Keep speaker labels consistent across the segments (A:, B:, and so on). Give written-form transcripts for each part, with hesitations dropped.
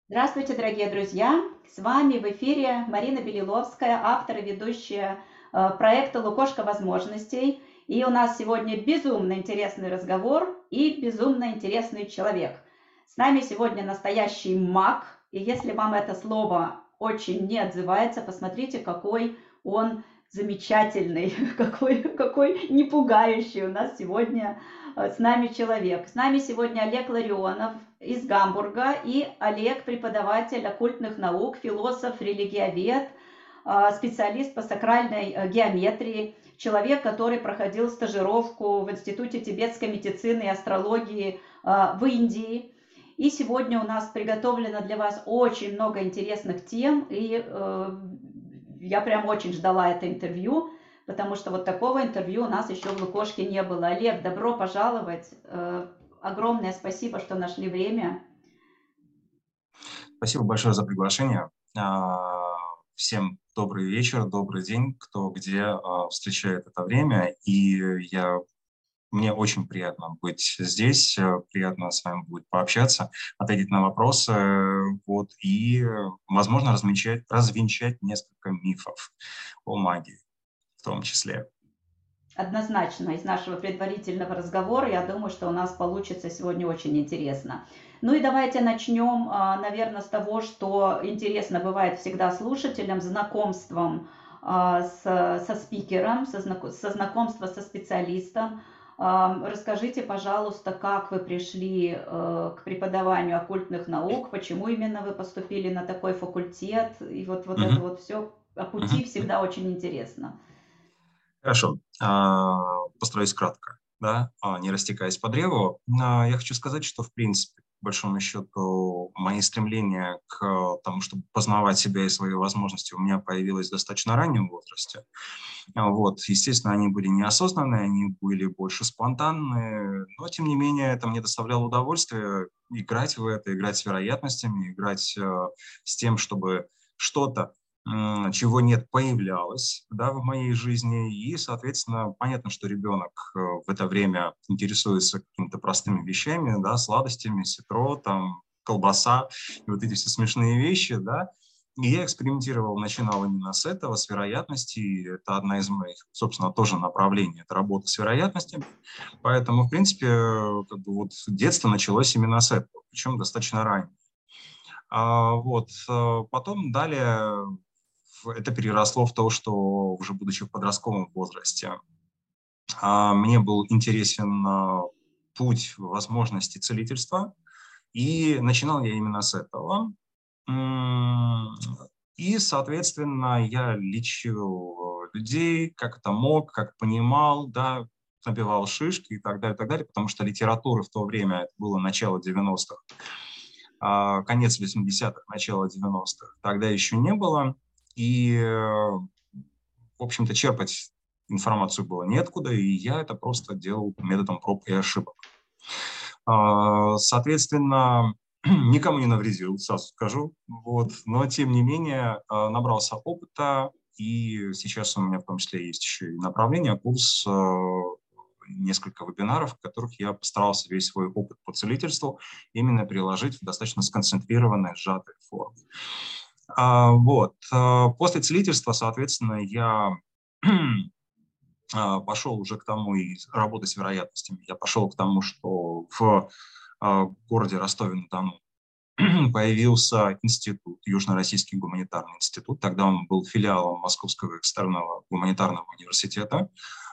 A: Здравствуйте, дорогие друзья! С вами в эфире Марина Белиловская, автор и ведущая проекта «Лукошко возможностей». И у нас сегодня безумно интересный разговор и безумно интересный человек. С нами сегодня настоящий маг. И если вам это слово очень не отзывается, посмотрите, какой он замечательный, какой не пугающий у нас сегодня с нами человек. С нами сегодня Олег Ларионов из Гамбурга и Олег, преподаватель оккультных наук, философ, религиовед, специалист по сакральной геометрии, человек, который проходил стажировку в Институте тибетской медицины и астрологии в Индии. И сегодня у нас приготовлено для вас очень много интересных тем, и я прям очень ждала это интервью, потому что вот такого интервью у нас еще в Лукошке не было. Олег, добро пожаловать. Огромное спасибо, что нашли время.
B: Спасибо большое за приглашение. Всем добрый вечер, добрый день, кто где встречает это время. Мне очень приятно быть здесь, приятно с вами будет пообщаться, ответить на вопросы, возможно, развенчать несколько мифов о магии в том числе.
A: Однозначно, из нашего предварительного разговора, я думаю, что у нас получится сегодня очень интересно. Ну и давайте начнем, наверное, с того, что интересно бывает всегда слушателям, знакомством со спикером, со знакомства со специалистом. Расскажите, пожалуйста, как вы пришли к преподаванию оккультных наук, почему именно вы поступили на такой факультет, и вот это
B: Мгм.
A: вот все о пути
B: Мгм.
A: всегда очень интересно.
B: Хорошо. Постараюсь кратко, да, не растекаясь по древу. Я хочу сказать, что, в принципе, по большому счету, мои стремления к тому, чтобы познавать себя и свои возможности, у меня появилось в достаточно раннем возрасте. Естественно, они были неосознанные, они были больше спонтанные, но, тем не менее, это мне доставляло удовольствие играть в это, играть с вероятностями, играть с тем, чтобы что-то, чего нет, появлялось, да, в моей жизни. И, соответственно, понятно, что ребенок в это время интересуется какими-то простыми вещами, да, сладостями, ситро, там, колбаса, и вот эти все смешные вещи, да. И я экспериментировал, начинал именно с этого, с вероятностей. Это одна из моих, собственно, тоже направлений. Это работа с вероятностями. Поэтому, в принципе, детство началось именно с этого, причем достаточно ранее. Потом далее это переросло в то, что уже будучи в подростковом возрасте, мне был интересен путь возможности целительства, и начинал я именно с этого. И, соответственно, я лечил людей, как это мог, как понимал, да, набивал шишки и так далее, потому что литературы в то время, это было начало 90-х, конец 80-х, начало 90-х, тогда еще не было. В общем-то, черпать информацию было неоткуда, и я это просто делал методом проб и ошибок. Соответственно, никому не навредил, сразу скажу. Но, тем не менее, набрался опыта, и сейчас у меня в том числе есть еще и направление, курс, несколько вебинаров, в которых я постарался весь свой опыт по целительству именно приложить в достаточно сконцентрированной, сжатой форме. После целительства, соответственно, я пошел уже к тому и работать с вероятностями. Я пошел к тому, что в городе Ростове-на-Дону появился институт, Южно-Российский гуманитарный институт. Тогда он был филиалом Московского экстерного гуманитарного университета.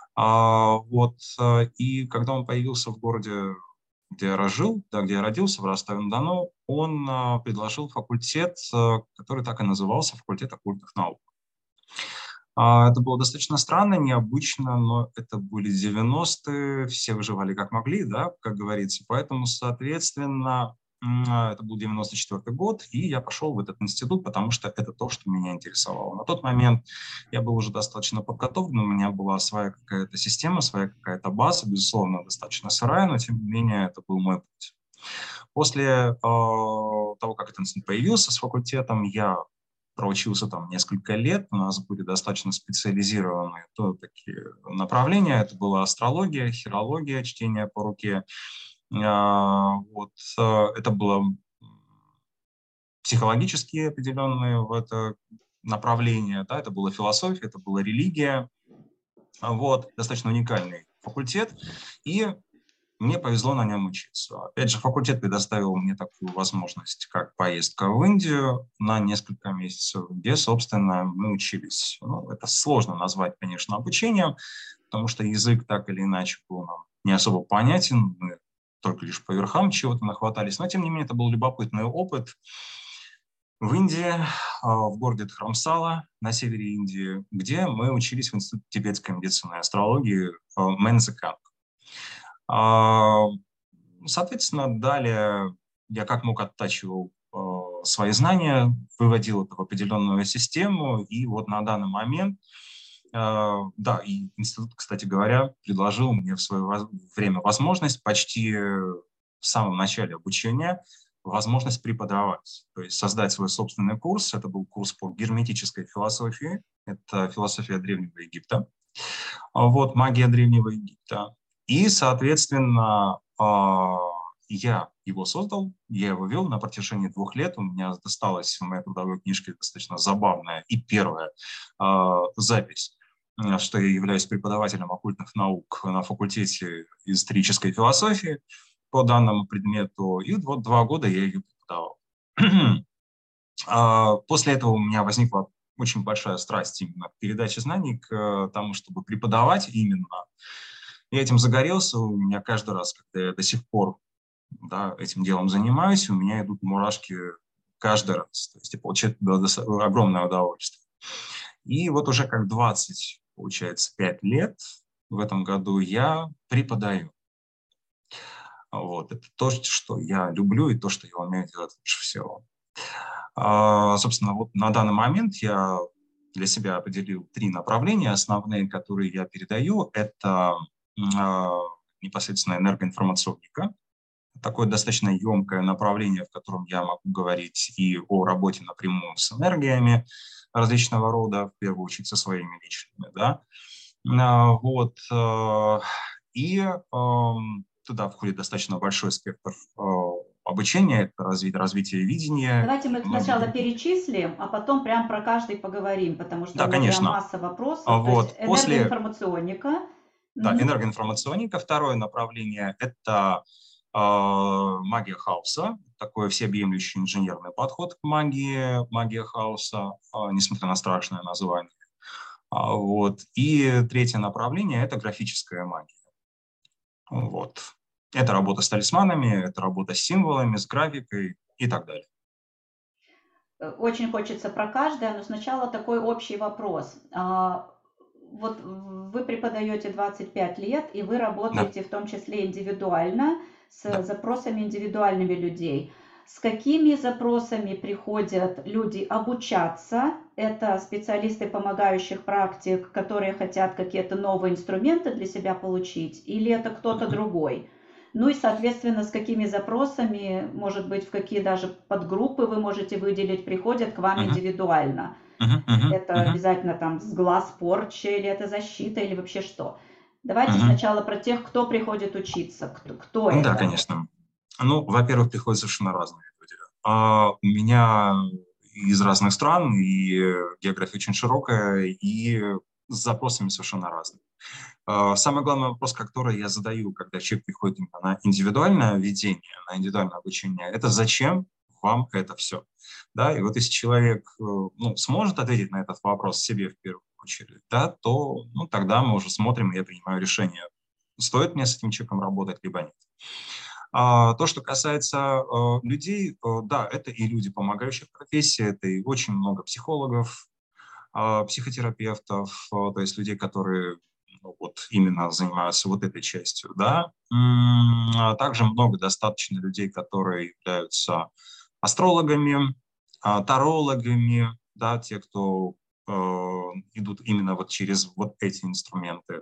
B: И когда он появился в городе, где я жил, да, где я родился, в Ростове-на-Дону, он предложил факультет, который так и назывался, факультет оккультных наук. Это было достаточно странно, необычно, но это были 90-е, все выживали как могли, да, как говорится. Поэтому, соответственно, это был 94-й год, и я пошел в этот институт, потому что это то, что меня интересовало. На тот момент я был уже достаточно подготовлен, у меня была своя какая-то система, своя какая-то база, безусловно, достаточно сырая, но тем не менее это был мой путь. После того, как этот институт появился с факультетом, я проучился там несколько лет, у нас были достаточно специализированные такие направления, это была астрология, хирология, чтение по руке. Это было психологические определенные в это направление, да, это была философия, это была религия, вот, достаточно уникальный факультет, и мне повезло на нем учиться. Опять же, факультет предоставил мне такую возможность, как поездка в Индию на несколько месяцев, где, собственно, мы учились. Ну, это сложно назвать, конечно, обучением, потому что язык так или иначе был нам не особо понятен, мы только лишь по верхам чего-то нахватались, но, тем не менее, это был любопытный опыт. В Индии, в городе Дхарамсала на севере Индии, где мы учились в Институте тибетской медицины и астрологии Мензекан. Соответственно, далее я как мог оттачивал свои знания, выводил это в определенную систему, и вот на данный момент, да, и институт, кстати говоря, предложил мне в свое время возможность почти в самом начале обучения возможность преподавать, то есть создать свой собственный курс. Это был курс по герметической философии, это философия Древнего Египта, вот, магия Древнего Египта. И, соответственно, я его создал, я его вел на протяжении 2 лет. У меня досталась в моей трудовой книжке достаточно забавная и первая запись, что я являюсь преподавателем оккультных наук на факультете исторической философии по данному предмету. И вот 2 года я ее преподавал. После этого у меня возникла очень большая страсть именно к передаче знаний, к тому, чтобы преподавать именно. Я этим загорелся, у меня каждый раз, когда я до сих пор, да, этим делом занимаюсь, у меня идут мурашки каждый раз. То есть я получаю огромное удовольствие. И вот уже как 20, получается, 5 лет в этом году я преподаю. Вот. Это то, что я люблю, и то, что я умею делать лучше всего. Собственно, вот на данный момент я для себя определил 3 направления основные, которые я передаю. Это непосредственно энергоинформационика, такое достаточно емкое направление, в котором я могу говорить и о работе напрямую с энергиями различного рода, в первую очередь со своими личными, да. Вот. И туда входит достаточно большой спектр обучения, это развитие видения
A: Давайте
B: и
A: мы
B: многие
A: сначала
B: другие.
A: перечислим, а потом прям про каждый поговорим, потому что
B: Да,
A: у меня прям
B: конечно.
A: масса вопросов. То есть
B: Вот. После
A: энергоинформационика.
B: Да,
A: Мгм.
B: энергоинформационика. Второе направление – это магия хаоса, такой всеобъемлющий инженерный подход к магии, магия хаоса, несмотря на страшное название. Вот. И третье направление – это графическая магия. Вот. Это работа с талисманами, это работа с символами, с графикой и так далее.
A: Очень хочется про каждое, но сначала такой общий вопрос. Вот вы преподаете 25 лет, и вы
B: Да,
A: работаете в том числе индивидуально, с
B: да.
A: запросами индивидуальными людей. С какими запросами приходят люди обучаться? Это специалисты помогающих практик, которые хотят какие-то новые инструменты для себя получить, или это кто-то
B: Мгм.
A: другой? Ну и, соответственно, с какими запросами, может быть, в какие даже подгруппы вы можете выделить, приходят к вам
B: Мгм.
A: индивидуально?
B: Мгм. Мгм.
A: Это
B: Мгм.
A: обязательно там с глаз порча, или это защита, или вообще что? Давайте
B: Мгм.
A: сначала про тех, кто приходит учиться. Кто
B: Да,
A: это?
B: конечно. Ну, во-первых, приходят совершенно разные люди. У меня из разных стран, и география очень широкая, и с запросами совершенно разные. Самый главный вопрос, который я задаю, когда человек приходит именно на индивидуальное ведение, на индивидуальное обучение, это зачем вам это все? Да, и вот если человек ну, сможет ответить на этот вопрос себе в первую очередь, да, то ну, тогда мы уже смотрим, и я принимаю решение, стоит мне с этим человеком работать, либо нет. То, что касается людей, да, это и люди помогающих профессий, это и очень много психологов, психотерапевтов, то есть людей, которые ну, вот именно занимаются вот этой частью, да. Также много достаточно людей, которые являются астрологами, тарологами, да, те, кто идут именно вот через вот эти инструменты.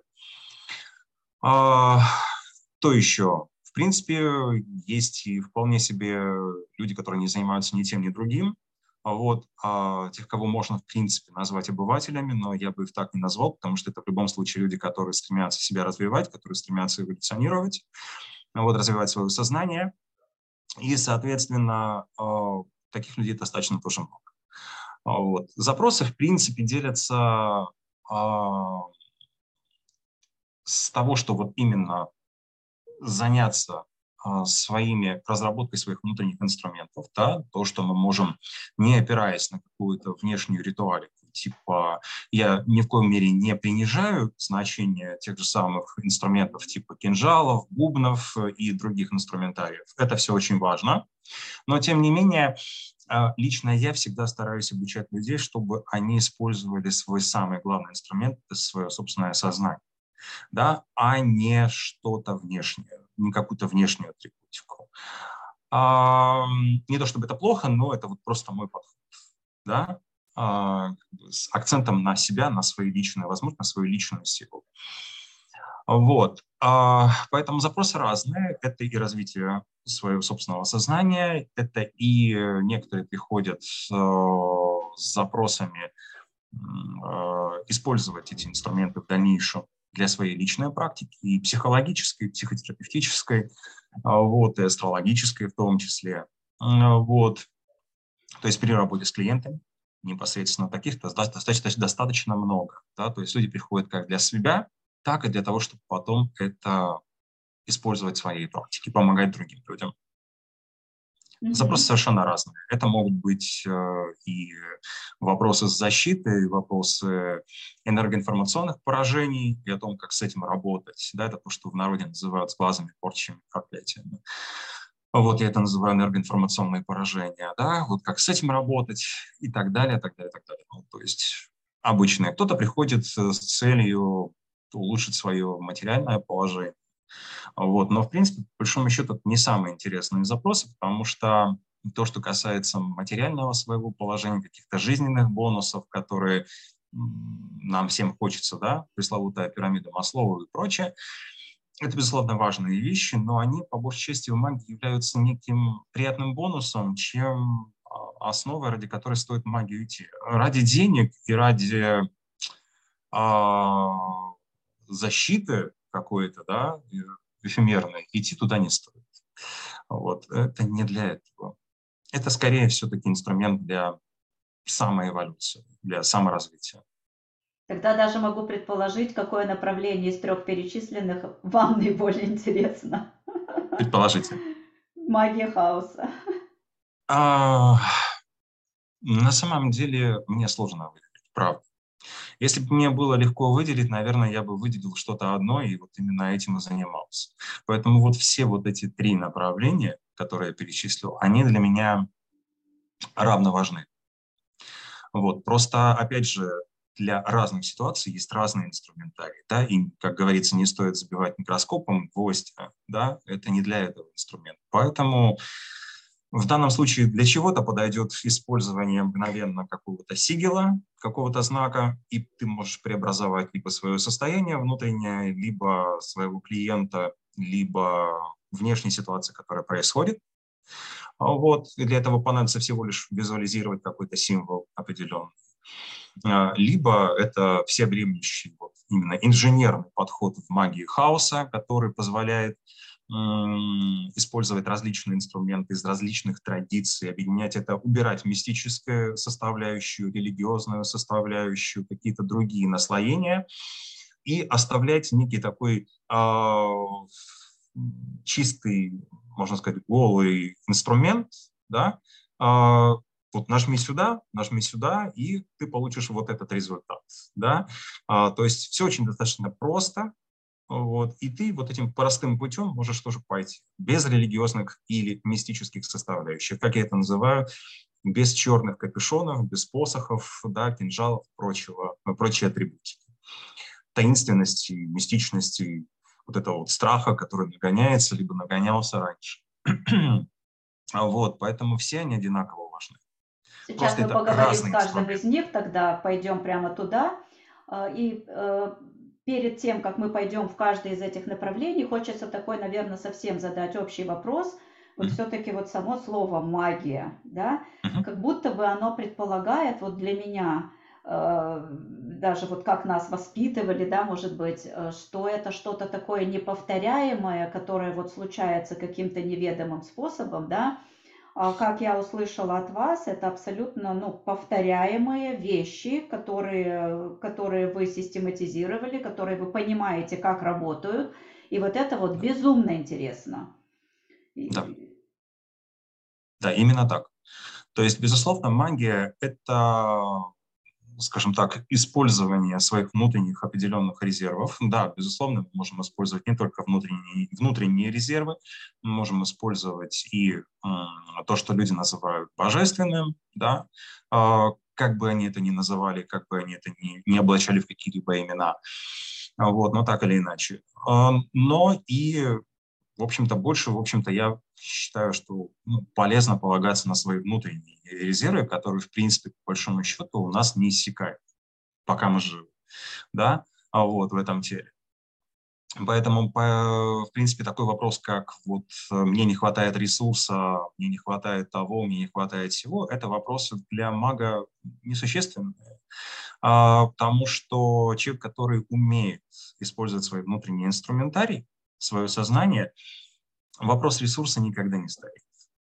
B: А, Что еще? В принципе, есть и вполне себе люди, которые не занимаются ни тем, ни другим. Вот, тех, кого можно, в принципе, назвать обывателями, но я бы их так не назвал, потому что это в любом случае люди, которые стремятся себя развивать, которые стремятся эволюционировать, вот, развивать свое сознание. И, соответственно, Таких людей достаточно тоже много. Вот. Запросы, в принципе, делятся с того, что вот именно заняться разработкой своих внутренних инструментов, да, то, что мы можем, не опираясь на какую-то внешнюю ритуалику, типа я ни в коем мере не принижаю значение тех же самых инструментов типа кинжалов, бубнов и других инструментариев. Это все очень важно, но тем не менее лично я всегда стараюсь обучать людей, чтобы они использовали свой самый главный инструмент, это свое собственное сознание, да, а не что-то внешнее, не какую-то внешнюю атрибутику. Не то чтобы это плохо, но это вот просто мой подход, да, с акцентом на себя, на свои личные возможности, на свою личную силу. Вот. Поэтому запросы разные. Это и развитие своего собственного сознания, это и некоторые приходят с запросами использовать эти инструменты в дальнейшем для своей личной практики, и психологической, и психотерапевтической, вот, и астрологической в том числе. Вот. То есть при работе с клиентами непосредственно таких достаточно много. Да? То есть люди приходят как для себя, так и для того, чтобы потом это использовать в своей практике, помогать другим людям. Запросы совершенно разные. Это могут быть и вопросы защиты, и вопросы энергоинформационных поражений, и о том, как с этим работать. Да, это то, что в народе называют глазами, порчами, проклятиями. Вот я это называю энергоинформационные поражения. Да, вот как с этим работать и так далее, так далее, так далее. Ну, то есть обычные. Кто-то приходит с целью улучшить свое материальное положение. Вот. Но, в принципе, по большому счету, это не самые интересные запросы, потому что то, что касается материального своего положения, каких-то жизненных бонусов, которые нам всем хочется, да, пресловутая пирамида Маслоу и прочее, это, безусловно, важные вещи, но они, по большей части, в магии являются неким приятным бонусом, чем основой, ради которой стоит в магию идти. Ради денег и ради защиты какой-то, да, эфемерной, идти туда не стоит. Вот. Это не для этого. Это скорее все-таки инструмент для самоэволюции, для саморазвития.
A: Тогда даже могу предположить, какое направление из 3 перечисленных вам наиболее интересно.
B: Предположите.
A: Магия хаоса.
B: На самом деле мне сложно выделить, правда. Если бы мне было легко выделить, наверное, я бы выделил что-то одно и вот именно этим и занимался. Поэтому вот все вот эти 3 направления, которые я перечислил, они для меня равно важны. Вот. Просто, опять же, для разных ситуаций есть разные инструментарии, да, и, как говорится, не стоит забивать микроскопом гвоздь, да, это не для этого инструмент. Поэтому в данном случае для чего-то подойдет использование мгновенно какого-то сигила, какого-то знака, и ты можешь преобразовать либо свое состояние внутреннее, либо своего клиента, либо внешней ситуации, которая происходит. Вот. И для этого понадобится всего лишь визуализировать какой-то символ определенный. Либо это всеобъемлющий вот, именно инженерный подход в магии хаоса, который позволяет использовать различные инструменты из различных традиций, объединять это, убирать мистическую составляющую, религиозную составляющую, какие-то другие наслоения и оставлять некий такой чистый, можно сказать, голый инструмент, да, вот нажми сюда, и ты получишь вот этот результат, да. То есть все очень достаточно просто, вот, и ты вот этим простым путем можешь тоже пойти, без религиозных или мистических составляющих, как я это называю, без черных капюшонов, без посохов, да, кинжалов, прочие атрибутики, таинственности, мистичности, вот этого вот страха, который нагоняется, либо нагонялся раньше. Вот, поэтому все они одинаково важны.
A: Сейчас
B: Просто
A: мы
B: это
A: поговорим с
B: разные
A: каждым из
B: инструменты.
A: них, тогда пойдем прямо туда. И перед тем, как мы пойдем в каждое из этих направлений, хочется такой, наверное, совсем задать общий вопрос. Вот все-таки вот само слово магия, да, как будто бы оно предполагает вот для меня, даже вот как нас воспитывали, да, может быть, что это что-то такое неповторяемое, которое вот случается каким-то неведомым способом, да, как я услышала от вас, это абсолютно, ну, повторяемые вещи, которые вы систематизировали, которые вы понимаете, как работают. И вот это вот
B: Да,
A: безумно интересно.
B: да,
A: И-
B: да, именно так. То есть, безусловно, магия – это, скажем так, использование своих внутренних определенных резервов. Да, безусловно, мы можем использовать не только внутренние резервы, мы можем использовать и то, что люди называют божественным, да, как бы они это ни называли, как бы они это ни облачали в какие-либо имена, вот, но так или иначе. Но и в общем-то, больше, в общем-то, я считаю, что полезно полагаться на свои внутренние резервы, которые, в принципе, по большому счету, у нас не иссякают, пока мы живы, да, вот в этом теле. Поэтому, в принципе, такой вопрос, как вот мне не хватает ресурса, мне не хватает того, мне не хватает всего, это вопросы для мага несущественные, потому что человек, который умеет использовать свой внутренний инструментарий, свое сознание, вопрос ресурса никогда не стоит.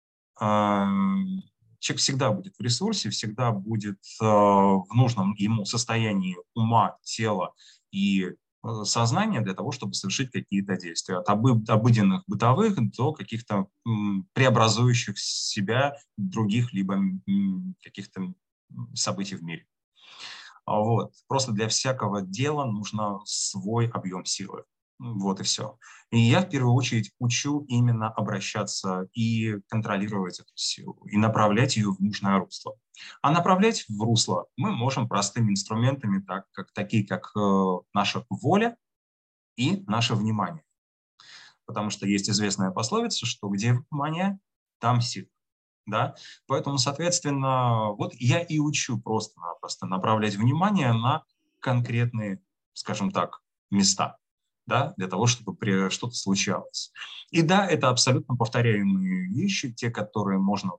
B: Человек всегда будет в ресурсе, всегда будет в нужном ему состоянии ума, тела и сознания для того, чтобы совершить какие-то действия. От обыденных бытовых до каких-то преобразующих себя других либо каких-то событий в мире. Вот. Просто для всякого дела нужно свой объем силы. Вот и все. И я в первую очередь учу именно обращаться и контролировать эту силу, и направлять ее в нужное русло. А направлять в русло мы можем простыми инструментами, такие как наша воля и наше внимание. Потому что есть известная пословица, что где внимание, там сила. Да? Поэтому, соответственно, вот я и учу просто-напросто направлять внимание на конкретные, скажем так, места, да, для того, чтобы что-то случалось. И да, это абсолютно повторяемые вещи, те, которые можно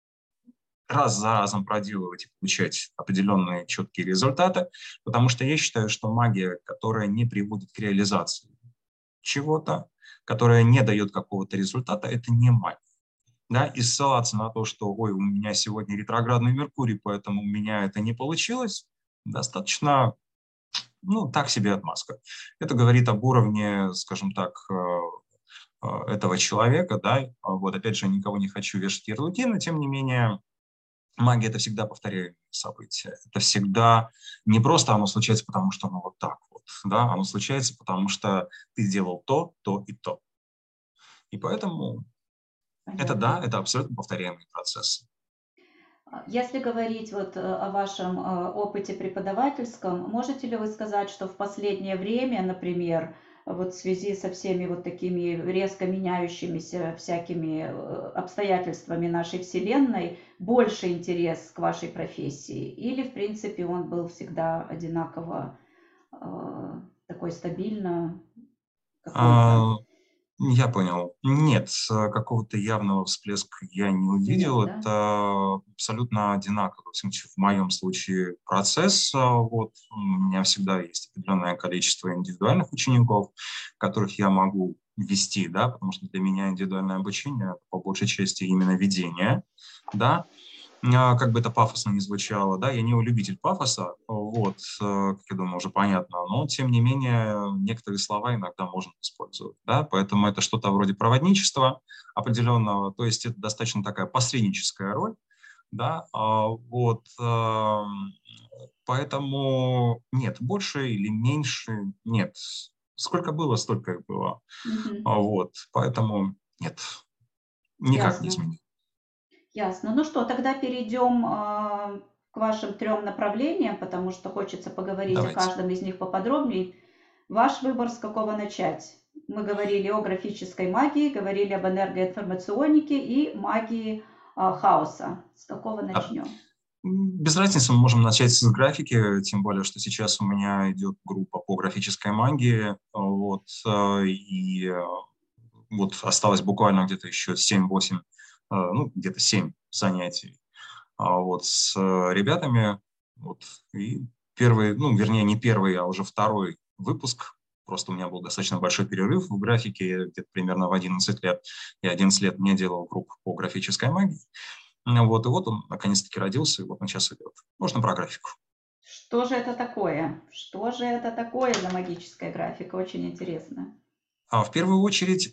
B: раз за разом проделывать и получать определенные четкие результаты, потому что я считаю, что магия, которая не приводит к реализации чего-то, которая не дает какого-то результата, это не магия. Да, и ссылаться на то, что, ой, у меня сегодня ретроградный Меркурий, поэтому у меня это не получилось, достаточно, ну, так себе отмазка. Это говорит об уровне, скажем так, этого человека, да, вот опять же, никого не хочу вешать ярлыки, но тем не менее, магия – это всегда повторяемые события. Это всегда не просто оно случается, потому что оно вот так вот, да, оно случается, потому что ты делал то и то. И поэтому это да,
A: Понятно.
B: это абсолютно повторяемый процесс.
A: Если говорить вот о вашем опыте преподавательском, можете ли вы сказать, что в последнее время, например, вот в связи со всеми вот такими резко меняющимися всякими обстоятельствами нашей Вселенной, больше интерес к вашей профессии? Или, в принципе, он был всегда одинаково такой стабильно какой-то?
B: А, Я понял. Нет, какого-то явного всплеска я не
A: Нет,
B: увидел.
A: да?
B: Это абсолютно одинаково, во всяком случае, в моем случае процесс. Вот. У меня всегда есть определенное количество индивидуальных учеников, которых я могу вести, да, потому что для меня индивидуальное обучение по большей части именно ведение, да. Как бы это пафосно не звучало, да, я не любитель пафоса, вот, как я думаю, уже понятно, но, тем не менее, некоторые слова иногда можно использовать, да, поэтому это что-то вроде проводничества определенного, то есть это достаточно такая посредническая роль, да, вот, поэтому нет, больше или меньше, нет, сколько было, столько и было,
A: Мгм.
B: вот, поэтому нет, никак не
A: Ясно.
B: изменилось.
A: Ясно. Ну что, тогда перейдем к вашим трем направлениям, потому что хочется поговорить о
B: Давайте.
A: каждом из них поподробнее. Ваш выбор, с какого начать? Мы говорили о графической магии, говорили об энергоинформационике и магии хаоса. С какого
B: Да.
A: начнем?
B: Без разницы, мы можем начать с графики, тем более, что сейчас у меня идет группа по графической магии, вот, и вот осталось буквально где-то еще 7-8, ну, где-то 7 занятий, вот, с ребятами, вот, и первый, ну, вернее, не первый, а уже второй выпуск просто у меня был достаточно большой перерыв в графике, где-то примерно в 11 лет. Я 11 лет не делал группу по графической магии. Вот, и вот он наконец-таки родился, и вот он сейчас идет. Можно про графику.
A: Что же это такое? Что же это такое за магическая графика? Очень интересно.
B: В первую очередь,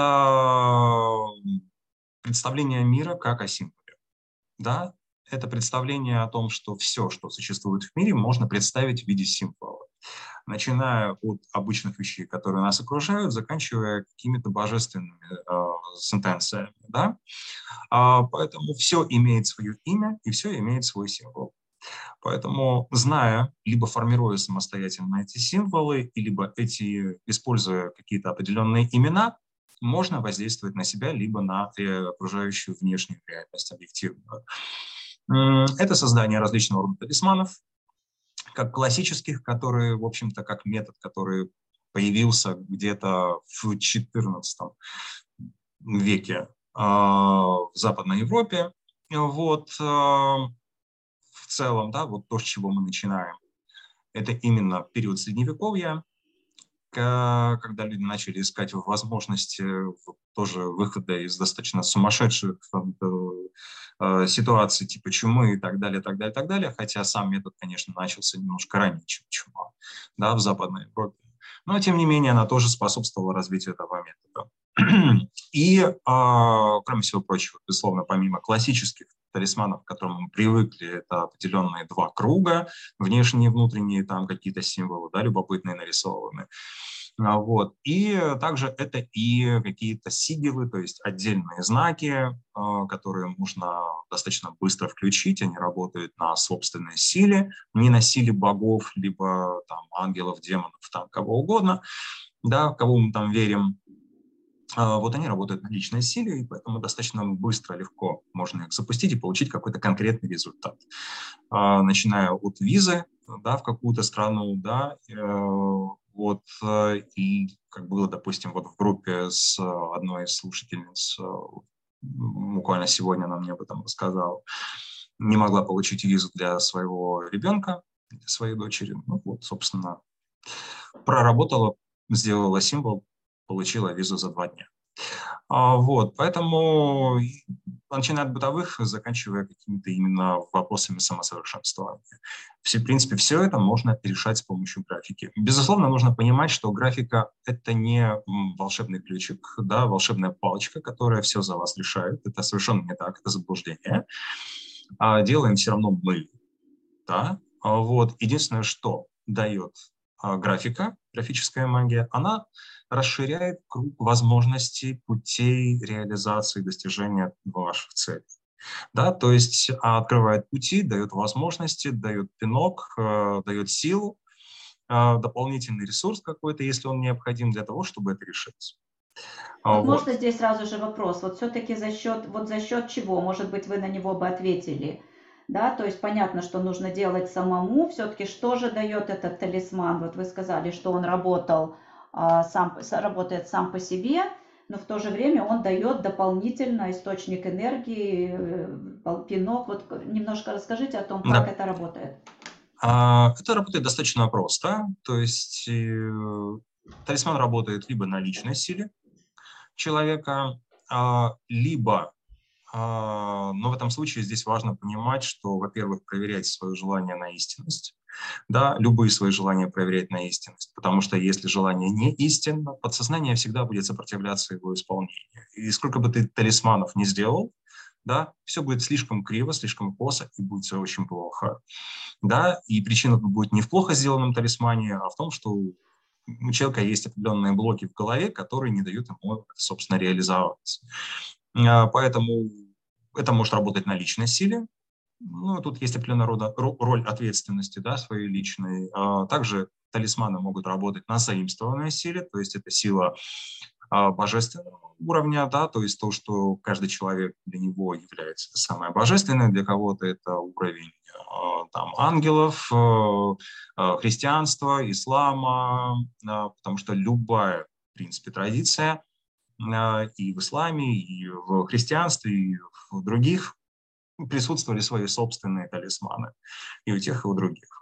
B: это представление мира как о символе. Да? Это представление о том, что все, что существует в мире, можно представить в виде символа. Начиная от обычных вещей, которые нас окружают, заканчивая какими-то божественными сентенциями. Да? Поэтому все имеет свое имя и все имеет свой символ. Поэтому, зная, либо формируя самостоятельно эти символы, либо используя какие-то определенные имена, можно воздействовать на себя, либо на окружающую внешнюю реальность объективную. Это создание различного рода талисманов, как классических, которые, в общем-то, как метод, который появился где-то в XIV веке в Западной Европе. Вот, в целом, да, вот то, с чего мы начинаем, это именно период Средневековья, когда люди начали искать возможности тоже выхода из достаточно сумасшедших ситуаций типа чумы и так далее, так далее, так далее, хотя сам метод, конечно, начался немножко ранее, чем чума, да, в Западной Европе. Но, тем не менее, она тоже способствовала развитию этого метода. И, кроме всего прочего, безусловно, помимо классических талисманов, к которым мы привыкли, это определенные два круга, внешние и внутренние, там какие-то символы, да, любопытные нарисованы. Вот. И также это и какие-то сигилы, то есть отдельные знаки, которые можно достаточно быстро включить, они работают на собственной силе, не на силе богов, либо там ангелов, демонов, там кого угодно, да, кого мы там верим. Вот они работают на личной силе, и поэтому достаточно быстро, легко можно их запустить и получить какой-то конкретный результат. Начиная от визы, да, в какую-то страну, да, вот, и как было, допустим, вот в группе с одной из слушательниц, буквально сегодня она мне об этом рассказала, не могла получить визу для своего ребенка, для своей дочери, ну вот, собственно, проработала, сделала символ, получила визу за 2 дня. Вот, поэтому начиная от бытовых, заканчивая какими-то именно вопросами самосовершенствования. В принципе, все это можно решать с помощью графики. Безусловно, нужно понимать, что графика – это не волшебный ключик, да, волшебная палочка, которая все за вас решает. Это совершенно не так, это заблуждение. Делаем все равно мы. Да? Вот. Единственное, что дает графика, графическая магия, она расширяет круг возможностей, путей реализации, достижения ваших целей. Да? То есть открывает пути, дает возможности, дает пинок, дает силу, дополнительный ресурс какой-то, если он необходим для того, чтобы это решить.
A: Вот
B: Вот.
A: можно здесь сразу же вопрос, вот все-таки за счет чего, может быть, вы на него бы ответили, да, то есть понятно, что нужно делать самому, все-таки что же дает этот талисман, вот вы сказали, что он работает сам по себе, но в то же время он дает дополнительно источник энергии, пинок, вот немножко расскажите о том, как
B: Да.
A: это работает.
B: Это работает достаточно просто, то есть талисман работает либо на личной силе человека, либо, но в этом случае здесь важно понимать, что, во-первых, проверять свое желание на истинность, да, любые свои желания проверять на истинность, потому что если желание не истинно, подсознание всегда будет сопротивляться его исполнению. И сколько бы ты талисманов не сделал, да, все будет слишком криво, слишком косо, и будет все очень плохо. Да, и причина будет не в плохо сделанном талисмане, а в том, что у человека есть определенные блоки в голове, которые не дают ему, собственно, реализоваться. Поэтому это может работать на личной силе. Ну, тут есть определенная роль ответственности, да, своей личной. Также талисманы могут работать на заимствованной силе, то есть это сила божественного уровня, да, то есть то, что каждый человек для него является самое божественное, для кого-то это уровень там, ангелов, христианства, ислама, потому что любая, в принципе, традиция и в исламе, и в христианстве, и в других присутствовали свои собственные талисманы и у тех, и у других.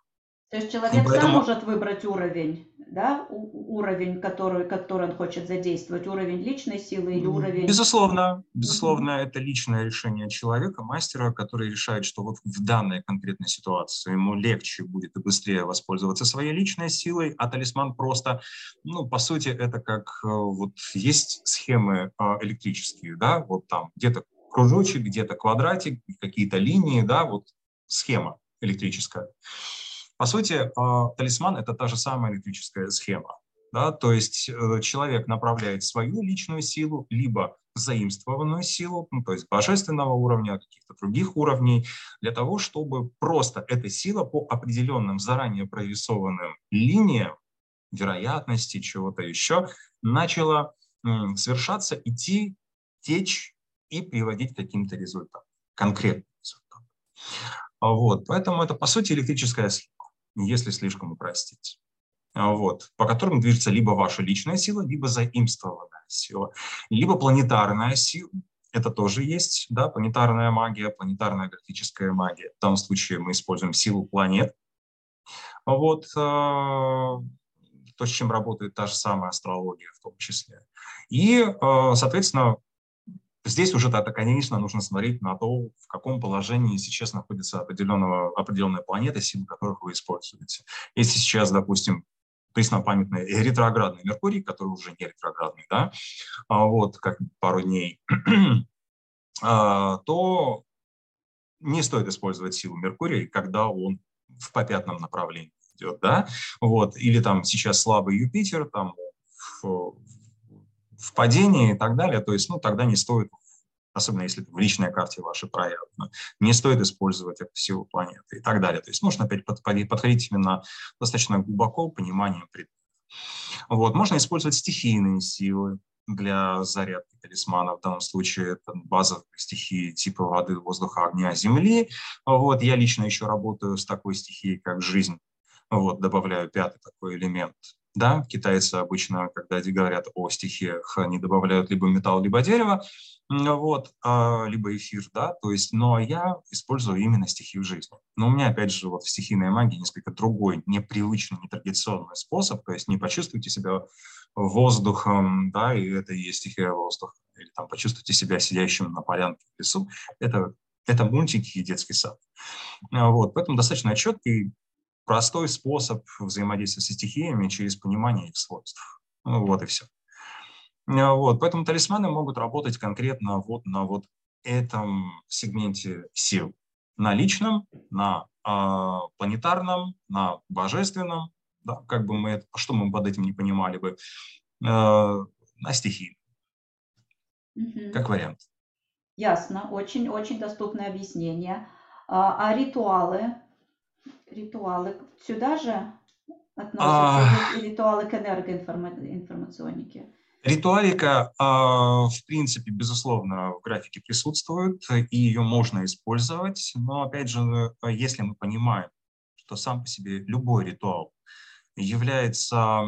A: То есть
B: И
A: человек сам
B: поэтому
A: может выбрать уровень, да, уровень, который он хочет задействовать, уровень личной силы или уровень...
B: безусловно,
A: Мгм.
B: безусловно, это личное решение человека, мастера, который решает, что вот в данной конкретной ситуации ему легче будет и быстрее воспользоваться своей личной силой, а талисман просто, ну, по сути, это как вот есть схемы электрические, да, вот там где-то кружочек, где-то квадратик, какие-то линии, да, вот схема электрическая. По сути, талисман – это та же самая электрическая схема. Да? То есть человек направляет свою личную силу, либо заимствованную силу, ну, то есть божественного уровня, каких-то других уровней, для того, чтобы просто эта сила по определенным заранее прорисованным линиям, вероятности, чего-то еще, начала совершаться, идти, течь и приводить к каким-то результатам, конкретным результатам. Вот. Поэтому это, по сути, электрическая схема, если слишком упростить. Вот, по которым движется либо ваша личная сила, либо заимствованная сила, либо планетарная сила. Это тоже есть, да, планетарная магия, планетарная галактическая магия. В данном случае мы используем силу планет. Вот, то, с чем работает та же самая астрология в том числе. И, соответственно, здесь уже, так, конечно, нужно смотреть на то, в каком положении сейчас находится определенная планета, силы которых вы используете. Если сейчас, допустим, преснопамятный ретроградный Меркурий, который уже не ретроградный, да, вот, как пару дней, то не стоит использовать силу Меркурия, когда он в попятном направлении идет, да, вот, или там сейчас слабый Юпитер, там в падении и так далее, то есть, ну, тогда не стоит, особенно если это в личной карте вашей проявлено, не стоит использовать эту силу планеты и так далее. То есть нужно опять подходить именно достаточно глубоко пониманием предмета. Вот. Можно использовать стихийные силы для зарядки талисмана. В данном случае это базовые стихии типа воды, воздуха, огня, земли. Вот. Я лично еще работаю с такой стихией, как жизнь. Вот. Добавляю пятый такой элемент. Да, китайцы обычно, когда говорят о стихиях, они добавляют либо металл, либо дерево, вот, либо эфир, да, то есть, но я использую именно стихию жизни. Но у меня, опять же, вот в стихийной магии несколько другой, непривычный, нетрадиционный способ, то есть не почувствуйте себя воздухом, да, и это и есть стихия воздуха, или там почувствуйте себя сидящим на полянке в лесу, это мультики и детский сад. Вот, поэтому достаточно четкий, простой способ взаимодействия со стихиями через понимание их свойств. Ну, вот и все. Вот, поэтому талисманы могут работать конкретно вот на вот этом сегменте сил. На личном, на планетарном, на божественном, да, как бы мы, что мы под этим не понимали бы, на стихийном,
A: Мгм.
B: как вариант.
A: Ясно, очень-очень доступное объяснение. А ритуалы? Ритуалы сюда же относятся
B: А,
A: или ритуалы к энергоинформационике?
B: Ритуалика, в принципе, безусловно, в графике присутствует, и ее можно использовать, но, опять же, если мы понимаем, что сам по себе любой ритуал является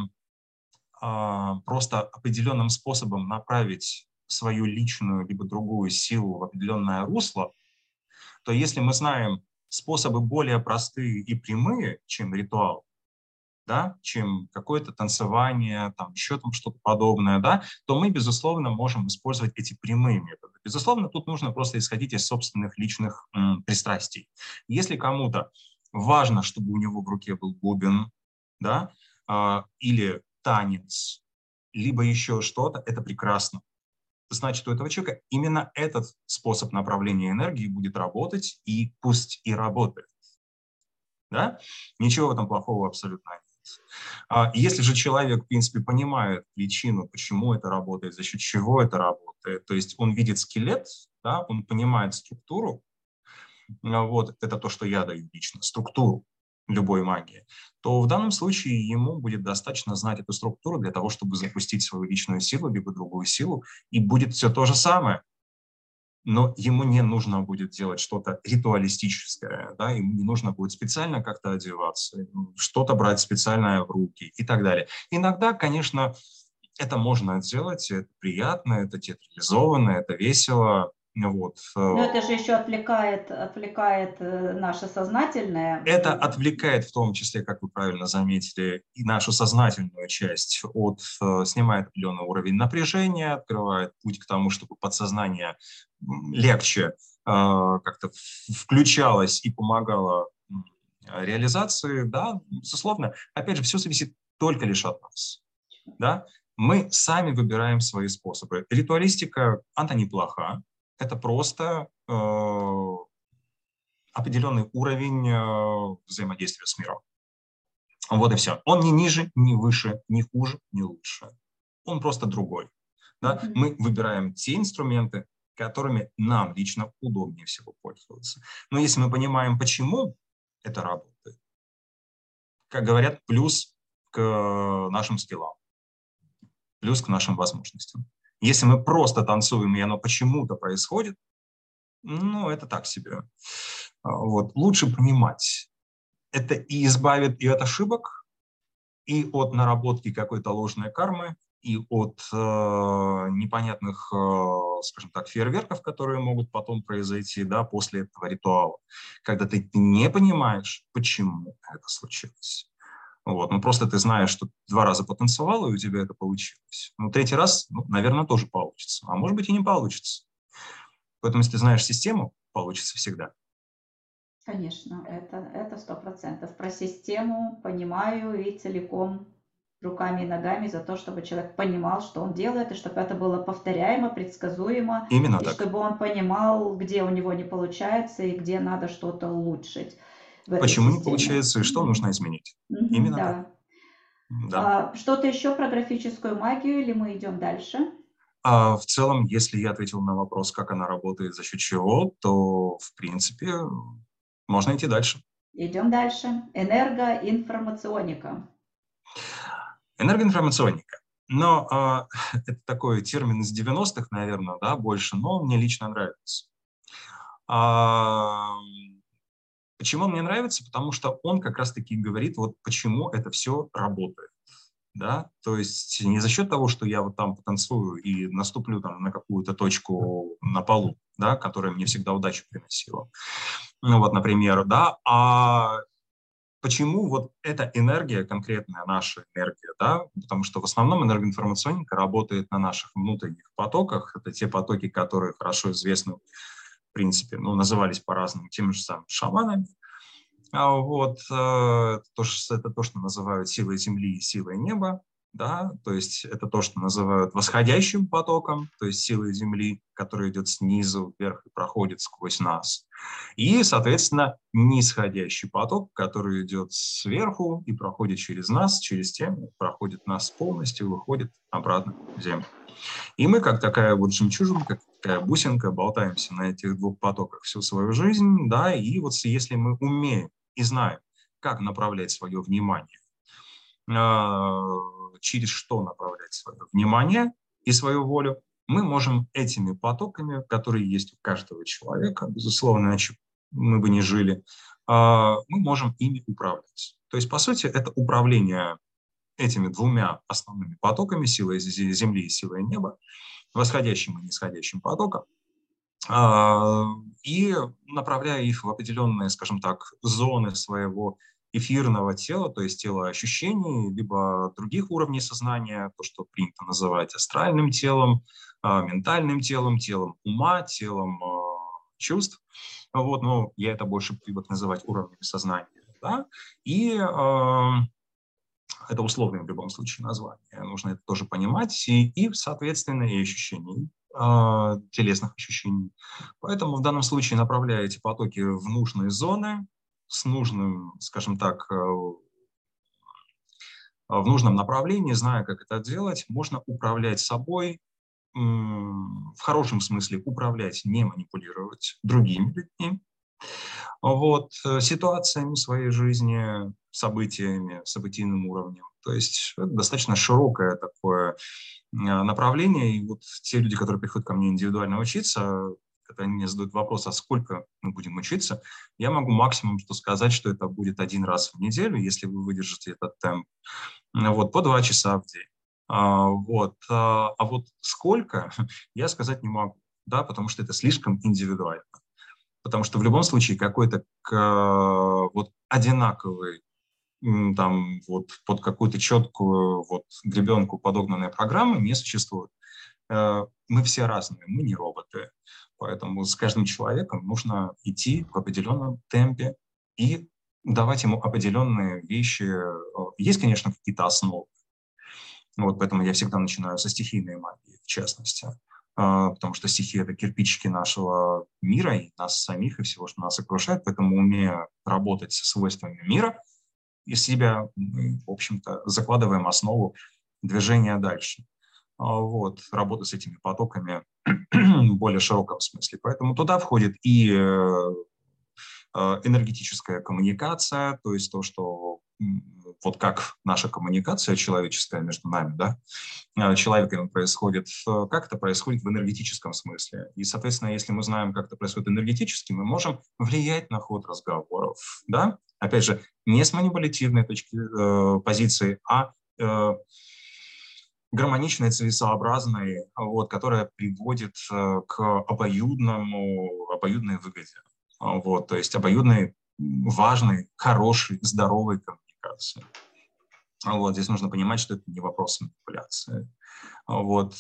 B: просто определенным способом направить свою личную либо другую силу в определенное русло, то если мы знаем способы более простые и прямые, чем ритуал, да, чем какое-то танцевание, там еще там что-то подобное, да, то мы, безусловно, можем использовать эти прямые методы. Безусловно, тут нужно просто исходить из собственных личных пристрастий. Если кому-то важно, чтобы у него в руке был бубен, да, или танец, либо еще что-то, это прекрасно. Значит, у этого человека именно этот способ направления энергии будет работать, и пусть и работает. Да? Ничего в этом плохого абсолютно нет. Если же человек, в принципе, понимает причину, почему это работает, за счет чего это работает, то есть он видит скелет, да, он понимает структуру, вот, это то, что я даю лично, структуру любой магии, то в данном случае ему будет достаточно знать эту структуру для того, чтобы запустить свою личную силу, либо другую силу, и будет все то же самое. Но ему не нужно будет делать что-то ритуалистическое, да, ему не нужно будет специально как-то одеваться, что-то брать специальное в руки и так далее. Иногда, конечно, это можно сделать, это приятно, это театрализованно, это весело, Вот.
A: Но это же еще отвлекает наше сознательное.
B: Это отвлекает в том числе, как вы правильно заметили, и нашу сознательную часть снимает определенный уровень напряжения, открывает путь к тому, чтобы подсознание легче как-то включалось и помогало реализации, да, безусловно. Опять же, все зависит только лишь от нас, да. Мы сами выбираем свои способы. Ритуалистика, она неплоха, это просто определенный уровень взаимодействия с миром. Вот и все. Он не ниже, не выше, не хуже, не лучше. Он просто другой. Да? Мы выбираем те инструменты, которыми нам лично удобнее всего пользоваться. Но если мы понимаем, почему это работает, как говорят, плюс к нашим скиллам, плюс к нашим возможностям. Если мы просто танцуем, и оно почему-то происходит, ну, это так себе. Вот. Лучше понимать. Это и избавит и от ошибок, и от наработки какой-то ложной кармы, и от непонятных, скажем так, фейерверков, которые могут потом произойти, да, после этого ритуала, когда ты не понимаешь, почему это случилось. Вот. Ну, просто ты знаешь, что 2 раза потанцевал, и у тебя это получилось. Ну, 3-й раз, ну, наверное, тоже получится. А может быть, и не получится. Поэтому, если ты знаешь систему, получится всегда.
A: Конечно, это 100%. Про систему понимаю и целиком руками и ногами за то, чтобы человек понимал, что он делает, и чтобы это было повторяемо, предсказуемо,
B: Именно
A: и
B: так.
A: чтобы он понимал, где у него не получается и где надо что-то улучшить в этой
B: Почему не
A: системе.
B: получается и что нужно изменить? Именно так.
A: Да.
B: Да.
A: Что-то еще про графическую магию, или мы идем дальше?
B: А в целом, если я ответил на вопрос, как она работает, за счет чего, то, в принципе, можно идти дальше.
A: Идем дальше. Энергоинформационика.
B: Энергоинформационника. Но это такой термин из 90-х, наверное, да, больше, но мне лично нравится. Почему мне нравится? Потому что он как раз-таки говорит, вот почему это все работает. Да? То есть не за счет того, что я вот там потанцую и наступлю там на какую-то точку на полу, да, которая мне всегда удачу приносила. Ну вот, например, да, а почему вот эта энергия, конкретная наша энергия, да, потому что в основном энергоинформационика работает на наших внутренних потоках, это те потоки, которые хорошо известны, в принципе, ну, назывались по-разному теми же самыми шаманами. Вот, это то, что называют силой Земли и силой неба, да, то есть это то, что называют восходящим потоком, то есть силой Земли, которая идет снизу вверх и проходит сквозь нас. И, соответственно, нисходящий поток, который идет сверху и проходит через нас, через Землю, проходит нас полностью и выходит обратно в Землю. И мы, как такая вот жемчужинка, как такая бусинка, болтаемся на этих 2 потоках всю свою жизнь, да, и вот если мы умеем и знаем, как направлять свое внимание, через что направлять свое внимание и свою волю, мы можем этими потоками, которые есть у каждого человека, безусловно, иначе мы бы не жили, мы можем ими управлять. То есть, по сути, это управление этими 2 основными потоками, силой Земли и силой неба, восходящим и нисходящим потоком, и направляя их в определенные, скажем так, зоны своего эфирного тела, то есть тела ощущений, либо других уровней сознания, то, что принято называть астральным телом, ментальным телом, телом ума, телом чувств. Вот, но я это больше привык называть уровнями сознания. Да? И это условное в любом случае название. Нужно это тоже понимать. И соответственно, и ощущений, телесных ощущений. Поэтому в данном случае, направляя эти потоки в нужные зоны, с нужным, скажем так, в нужном направлении, зная, как это делать, можно управлять собой, в хорошем смысле управлять, не манипулировать другими людьми, вот, ситуациями своей жизни, событиями, событийным уровнем. То есть это достаточно широкое такое направление. И вот те люди, которые приходят ко мне индивидуально учиться, когда они мне задают вопрос, а сколько мы будем учиться, я могу максимум что сказать, что это будет 1 раз в неделю, если вы выдержите этот темп, вот, по 2 часа в день. Вот. А вот сколько, я сказать не могу. да, потому что это слишком индивидуально. Потому что в любом случае какой-то вот одинаковый там вот под какую-то четкую вот гребенку подогнанная программа не существует. Мы все разные, мы не роботы. Поэтому с каждым человеком нужно идти в определенном темпе и давать ему определенные вещи. Есть, конечно, какие-то основы. Вот поэтому я всегда начинаю со стихийной магии, в частности. Потому что стихия – это кирпичики нашего мира и нас самих, и всего, что нас окружает. Поэтому, умея работать со свойствами мира, из себя мы, в общем-то, закладываем основу движения дальше. Вот, работа с этими потоками в более широком смысле. Поэтому туда входит и энергетическая коммуникация, то есть то, что вот как наша коммуникация человеческая между нами, да, человеком происходит, как это происходит в энергетическом смысле. И, соответственно, если мы знаем, как это происходит энергетически, мы можем влиять на ход разговоров, да, опять же, не с манипулятивной точки позиции, а гармоничной, целесообразной, вот, которая приводит к обоюдной выгоде. Вот, то есть обоюдной, важной, хорошей, здоровой коммуникации. Вот, здесь нужно понимать, что это не вопрос манипуляции. Вот.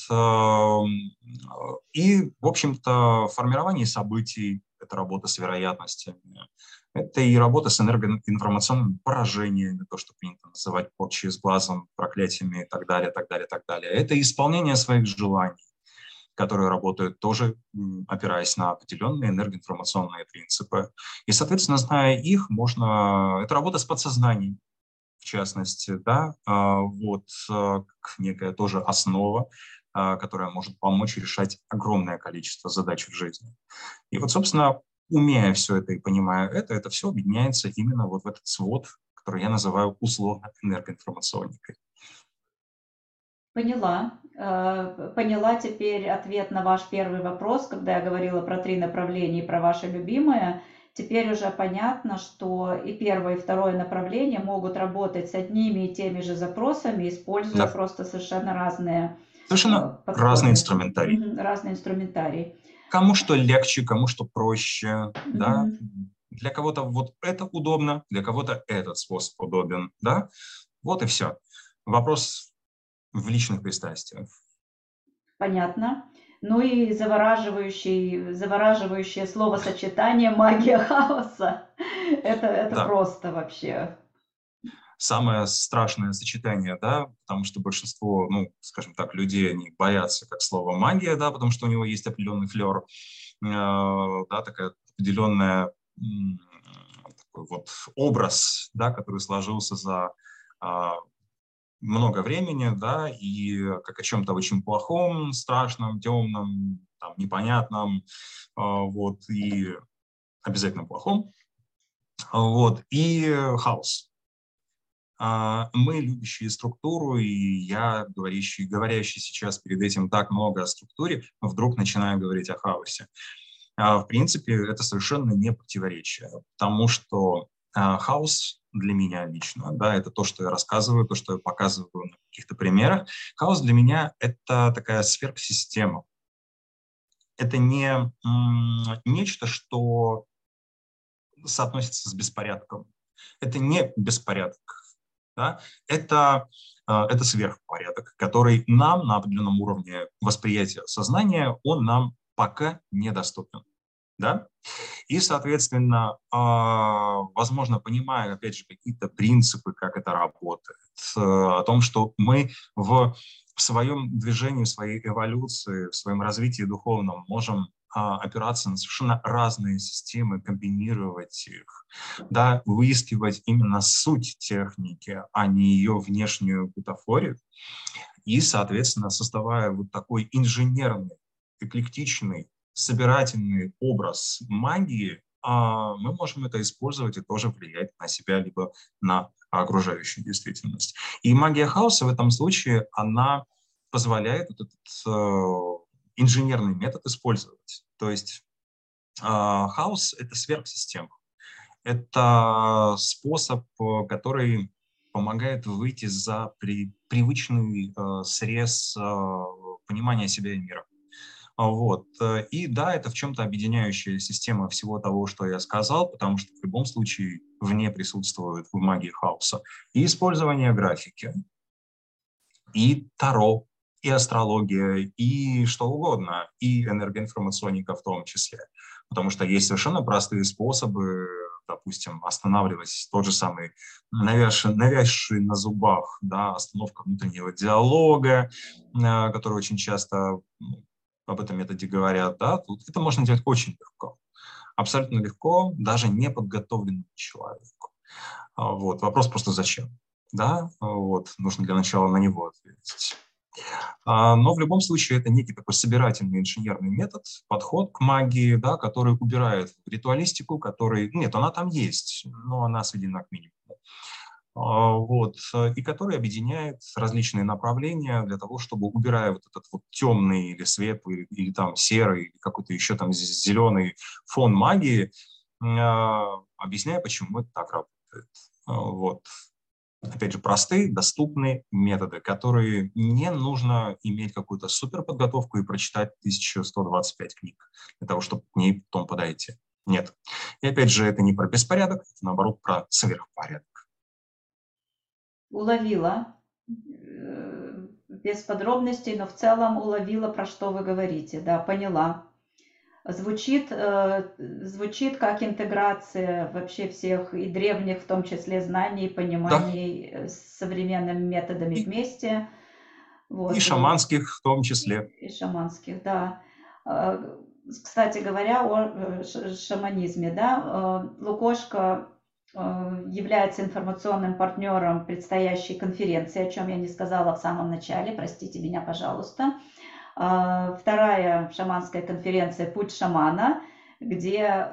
B: И, в общем-то, формирование событий – это работа с вероятностями. Это и работа с энергоинформационными поражениями, то, что принято называть порчей с глазом, проклятиями и так далее, так далее, так далее. Это исполнение своих желаний, которые работают тоже, опираясь на определенные энергоинформационные принципы. И, соответственно, зная их, можно… Это работа с подсознанием, в частности, да, вот как некая тоже основа, которая может помочь решать огромное количество задач в жизни. И вот, собственно, умея все это и понимая это все объединяется именно вот в этот свод, который я называю условно энергоинформационикой.
A: Поняла. Поняла теперь ответ на ваш первый вопрос, когда я говорила про 3 направления и про ваше любимое. Теперь уже понятно, что и первое, и второе направление могут работать с одними и теми же запросами, используя
B: Да,
A: просто совершенно разные
B: совершенно разный
A: подходы.
B: инструментарий.
A: Разный инструментарий.
B: Кому что легче, кому что проще, да.
A: Мгм.
B: Для кого-то вот это удобно, для кого-то этот способ удобен, да. Вот и все. Вопрос в личных пристрастиях.
A: Понятно. Ну и завораживающее словосочетание "магия хаоса". Это
B: Да,
A: просто вообще.
B: самое страшное сочетание, да, потому что большинство, ну, скажем так, людей, они боятся как слово магия, да, потому что у него есть определенный флер, да, такая определенная такой вот образ, да, который сложился за а, много времени, да, и как о чем-то очень плохом, страшном, темном, там, непонятном, вот, и обязательно плохом, вот, и хаос. Мы, любящие структуру, и я, говорящий сейчас перед этим так много о структуре, вдруг начинаю говорить о хаосе. В принципе, это совершенно не противоречие, потому что хаос для меня лично, да, это то, что я рассказываю, то, что я показываю на каких-то примерах. Хаос для меня – это такая сверхсистема. Это не нечто, что соотносится с беспорядком. Это не беспорядок. Да? Это сверхпорядок, который нам на определенном уровне восприятия сознания, он нам пока недоступен. Да? И, соответственно, возможно, понимая, опять же, какие-то принципы, как это работает, о том, что мы в своем движении, в своей эволюции, в своем развитии духовном можем опираться на совершенно разные системы, комбинировать их, да, выискивать именно суть техники, а не ее внешнюю бутафорию. И, соответственно, создавая вот такой инженерный, эклектичный, собирательный образ магии, мы можем это использовать и тоже влиять на себя, либо на окружающую действительность. И магия хаоса в этом случае, она позволяет этот инженерный метод использовать. То есть хаос – это сверхсистема. Это способ, который помогает выйти за привычный срез понимания себя и мира. Вот. И да, это в чем-то объединяющая система всего того, что я сказал, потому что в любом случае в ней присутствует в магии хаоса и использование графики, и таро, и астрология, и что угодно, и энергоинформационика в том числе. Потому что есть совершенно простые способы, допустим, останавливать тот же самый навязший на зубах, да, остановка внутреннего диалога, который очень часто об этом методе говорят, да, тут это можно делать очень легко. Абсолютно легко, даже неподготовленному человеку. Вот. Вопрос просто зачем? Да, вот, нужно для начала на него ответить. Но в любом случае это некий такой собирательный инженерный метод, подход к магии, да, который убирает ритуалистику, который, нет, она там есть, но она сведена к минимуму. Вот, и который объединяет различные направления для того, чтобы, убирая вот этот вот темный или светлый, или там серый, или какой-то еще там зеленый фон магии, объясняя, почему это так работает. Вот. Опять же, простые, доступные методы, которые не нужно иметь какую-то суперподготовку и прочитать 1125 книг для того, чтобы к ней потом подойти. Нет. И опять же, это не про беспорядок, это наоборот про сверхпорядок.
A: Уловила. Без подробностей, но в целом уловила, про что вы говорите. Да, поняла. Звучит как интеграция вообще всех и древних, в том числе, знаний,
B: Да,
A: пониманий с современными методами
B: и,
A: вместе.
B: и
A: Вот.
B: шаманских в том числе.
A: И шаманских, да. Кстати говоря, о шаманизме, да, Лукошко является информационным партнером предстоящей конференции, о чем я не сказала в самом начале, простите меня, пожалуйста. Вторая шаманская конференция «Путь шамана», где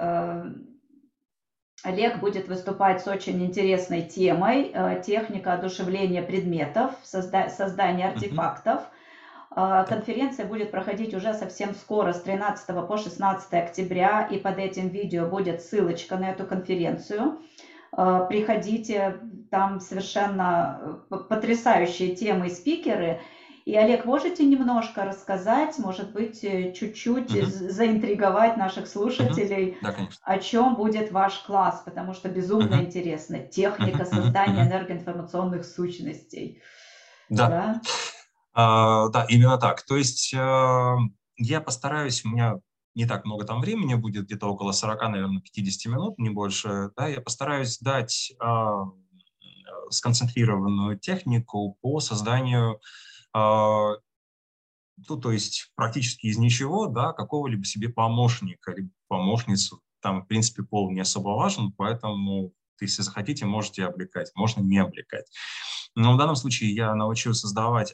A: Олег будет выступать с очень интересной темой «Техника одушевления предметов, создание
B: Мгм.
A: артефактов».
B: Да.
A: Конференция будет проходить уже совсем скоро, с 13 по 16 октября, и под этим видео будет ссылочка на эту конференцию. Приходите, там совершенно потрясающие темы и спикеры. И, Олег, можете немножко рассказать, может быть, чуть-чуть
B: Мгм.
A: заинтриговать наших
B: Мгм.
A: слушателей,
B: Да, конечно.
A: о чем будет ваш класс, потому что безумно
B: Мгм.
A: интересно. Техника
B: Мгм. Мгм.
A: создания
B: Мгм.
A: энергоинформационных сущностей.
B: Да.
A: Да?
B: Да, именно так. То есть я постараюсь, у меня не так много там времени будет, где-то около 40, наверное, 50 минут, не больше. Да, я постараюсь дать сконцентрированную технику по созданию, а, ну, то есть практически из ничего, да, какого-либо себе помощника, либо помощницу. Там, в принципе, пол не особо важен, поэтому если захотите, можете облекать, можно не облекать. Но в данном случае я научил создавать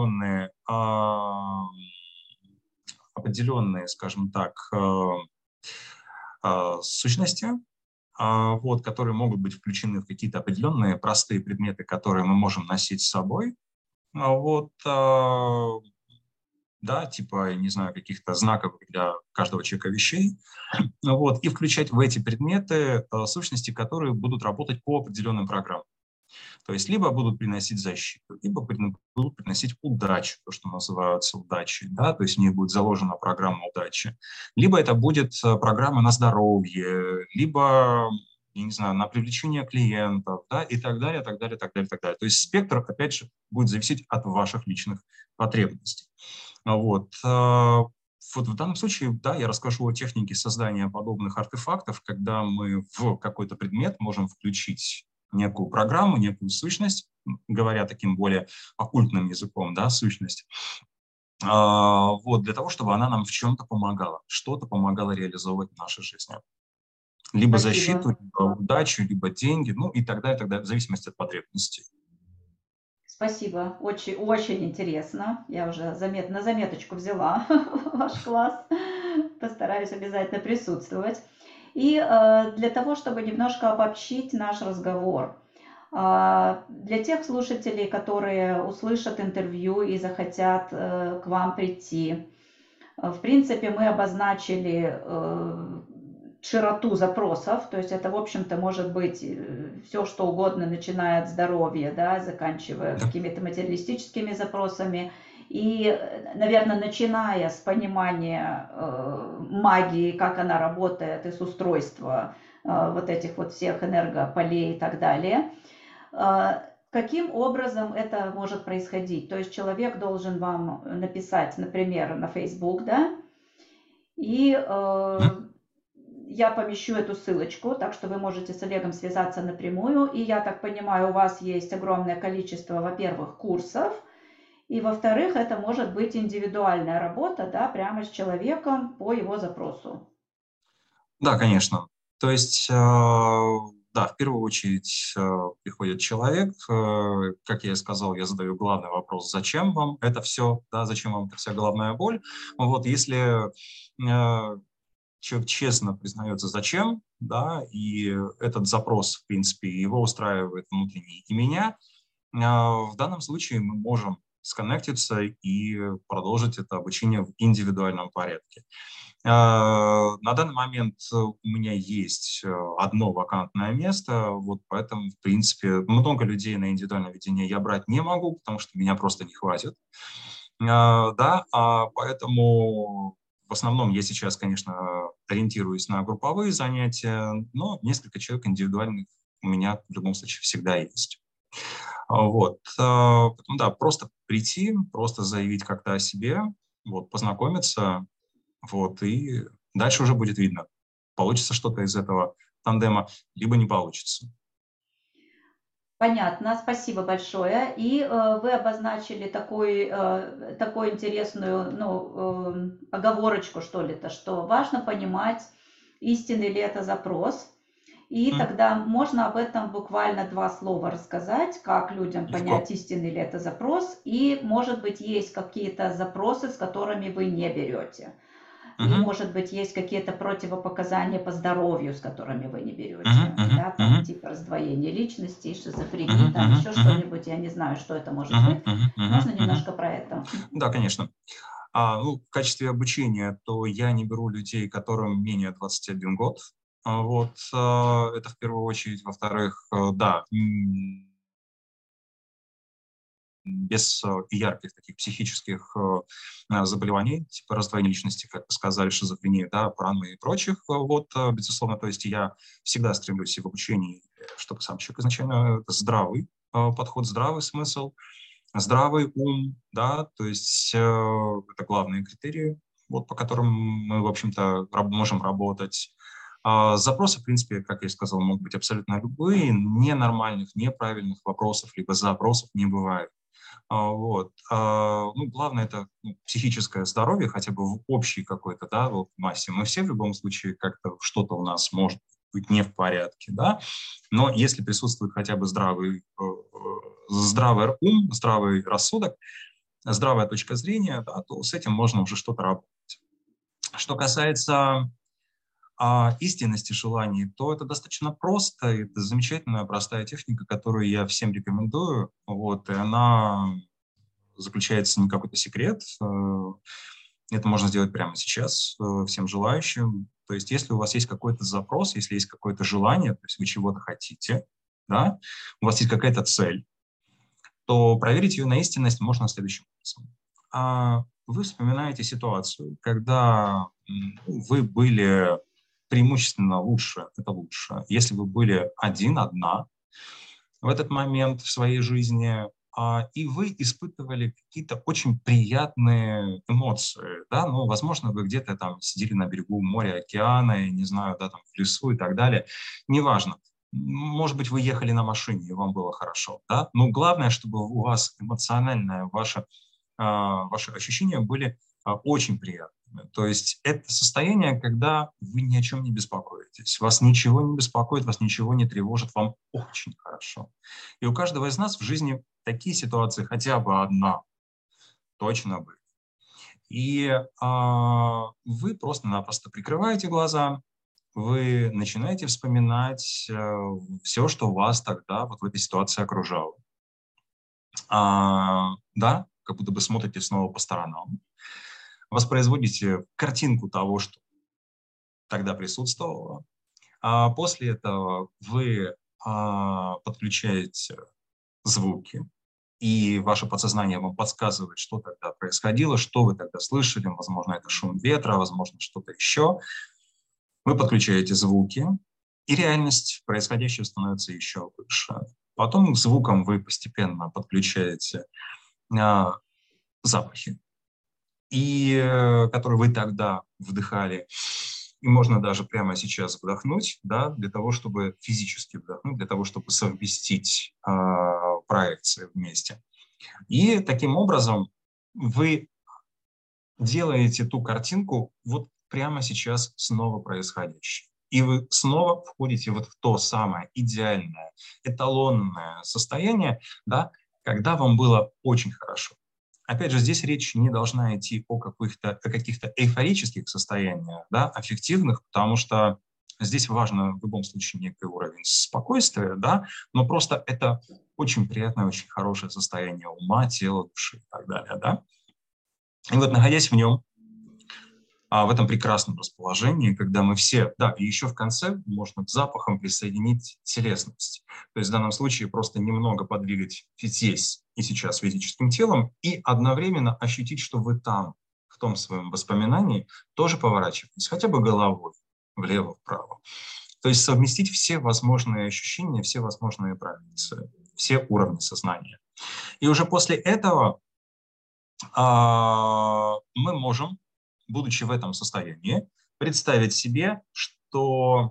B: определенные, скажем так, сущности, вот, которые могут быть включены в какие-то определенные простые предметы, которые мы можем носить с собой. Вот, да, типа, не знаю, каких-то знаков для каждого человека вещей, вот, и включать в эти предметы сущности, которые будут работать по определенным программам. То есть либо будут приносить защиту, либо будут приносить удачу, то, что называется удачей, да, то есть в ней будет заложена программа удачи. Либо это будет программа на здоровье, либо, я не знаю, на привлечение клиентов, да, и так далее, так далее, так далее, так далее. То есть спектр, опять же, будет зависеть от ваших личных потребностей. Вот. Вот в данном случае, да, я расскажу о технике создания подобных артефактов, когда мы в какой-то предмет можем включить некую программу, некую сущность, говоря таким более оккультным языком, да, сущность, вот, для того, чтобы она нам в чем-то помогала, что-то помогало реализовывать в нашей жизни. Либо защиту,
A: Спасибо.
B: либо удачу, либо деньги, ну и так далее, в зависимости от потребностей.
A: Спасибо, очень, очень интересно. Я уже на заметочку взяла ваш класс. Постараюсь обязательно присутствовать. И для того, чтобы немножко обобщить наш разговор, для тех слушателей, которые услышат интервью и захотят к вам прийти, в принципе, мы обозначили широту запросов, то есть это, в общем-то, может быть все, что угодно, начиная от здоровья, да, заканчивая
B: Да.
A: какими-то материалистическими запросами. И, наверное, начиная с понимания магии, как она работает, и с устройства вот этих вот всех энергополей и так далее, каким образом это может происходить? То есть человек должен вам написать, например, на Facebook, да, и я помещу эту ссылочку, так что вы можете с Олегом связаться напрямую. И я так понимаю, у вас есть огромное количество, во-первых, курсов, и, во-вторых, это может быть индивидуальная работа, да, прямо с человеком по его запросу.
B: Да, конечно. То есть, да, в первую очередь приходит человек, как я и сказал, я задаю главный вопрос, зачем вам это все, да, зачем вам эта вся головная боль. Вот если человек честно признается, зачем, да, и этот запрос, в принципе, его устраивает внутренний и меня, в данном случае мы можем сконнектиться и продолжить это обучение в индивидуальном порядке. На данный момент у меня есть одно вакантное место, вот поэтому, в принципе, много людей на индивидуальное ведение я брать не могу, потому что меня просто не хватит. Да, поэтому в основном я сейчас, конечно, ориентируюсь на групповые занятия, но несколько человек индивидуальных у меня в любом случае всегда есть. Вот. Потом, да, просто прийти, просто заявить как-то о себе, вот, познакомиться, вот, и дальше уже будет видно, получится что-то из этого тандема, либо не получится.
A: Понятно, спасибо большое. И вы обозначили такую интересную, ну, оговорочку, что ли, то, что важно понимать, истинный ли это запрос. И
B: М,
A: тогда можно об этом буквально два слова рассказать, как людям понять,
B: Легко.
A: истинный ли это запрос, и, может быть, есть какие-то запросы, с которыми вы не берете. И,
B: Мгм,
A: может быть, есть какие-то противопоказания по здоровью, с которыми вы не
B: мгм,
A: берете,
B: мгм,
A: да, там
B: мгм,
A: типа раздвоение личности, шизофрении,
B: мгм,
A: там
B: мгм,
A: еще
B: мгм,
A: что-нибудь, я не знаю, что это может
B: мгм,
A: быть.
B: мгм,
A: Можно
B: мгм, мгм.
A: немножко про это?
B: Да, конечно. Ну, в качестве обучения, то я не беру людей, которым менее 21 год. Вот, это в первую очередь. Во-вторых, да, без ярких таких психических заболеваний, типа раздвоения личности, как вы сказали, шизофрения, да, паранойи и прочих, вот, безусловно, то есть я всегда стремлюсь и в обучении, чтобы сам человек изначально здравый подход, здравый смысл, здравый ум, да, то есть это главные критерии, вот, по которым мы, в общем-то, можем работать. Запросы, в принципе, как я и сказал, могут быть абсолютно любые, ненормальных, неправильных вопросов, либо запросов не бывает. Вот. Ну, главное это психическое здоровье, хотя бы в общей какой-то, да, вот массе. Мы все в любом случае как-то что-то у нас может быть не в порядке, да, но если присутствует хотя бы здравый ум, здравый рассудок, здравая точка зрения, да, то с этим можно уже что-то работать. Что касается истинности желаний, то это достаточно просто, это замечательная простая техника, которую я всем рекомендую, вот, и она заключается не какой-то секрет. Это можно сделать прямо сейчас всем желающим. То есть если у вас есть какой-то запрос, если есть какое-то желание, то есть вы чего-то хотите, да, у вас есть какая-то цель, то проверить ее на истинность можно следующим образом. Вы вспоминаете ситуацию, когда вы были преимущественно лучше, это лучше, если вы были один, одна, в этот момент в своей жизни, и вы испытывали какие-то очень приятные эмоции, да, ну, возможно, вы где-то там сидели на берегу моря, океана, я не знаю, да, там в лесу и так далее, неважно. Может быть, вы ехали на машине, и вам было хорошо, да, но главное, чтобы у вас эмоциональное ваши ощущения были очень приятными. То есть это состояние, когда вы ни о чем не беспокоитесь, вас ничего не беспокоит, вас ничего не тревожит, вам очень хорошо. И у каждого из нас в жизни такие ситуации хотя бы одна точно были. И вы просто-напросто прикрываете глаза, вы начинаете вспоминать все, что вас тогда вот в этой ситуации окружало. Да, как будто бы смотрите снова по сторонам, воспроизводите картинку того, что тогда присутствовало. После этого вы подключаете звуки, и ваше подсознание вам подсказывает, что тогда происходило, что вы тогда слышали, возможно, это шум ветра, возможно, что-то еще. Вы подключаете звуки, и реальность происходящего становится еще выше. Потом к звукам вы постепенно подключаете запахи, которые вы тогда вдыхали. И можно даже прямо сейчас вдохнуть, да, для того, чтобы физически вдохнуть, для того, чтобы совместить проекции вместе. И таким образом вы делаете ту картинку вот прямо сейчас снова происходящей. И вы снова входите вот в то самое идеальное, эталонное состояние, да, когда вам было очень хорошо. Опять же, здесь речь не должна идти о каких-то эйфорических состояниях, да, аффективных, потому что здесь важно в любом случае некий уровень спокойствия, да, но просто это очень приятное, очень хорошее состояние ума, тела, души и так далее, да. И вот находясь в нем, в этом прекрасном расположении, когда мы все, да, и еще в конце можно к запахам присоединить телесность. То есть в данном случае просто немного подвигать здесь и сейчас физическим телом и одновременно ощутить, что вы там, в том своем воспоминании, тоже поворачиваетесь, хотя бы головой влево-вправо. То есть совместить все возможные ощущения, все возможные проекции, все уровни сознания. И уже после этого мы можем, будучи в этом состоянии, представить себе, что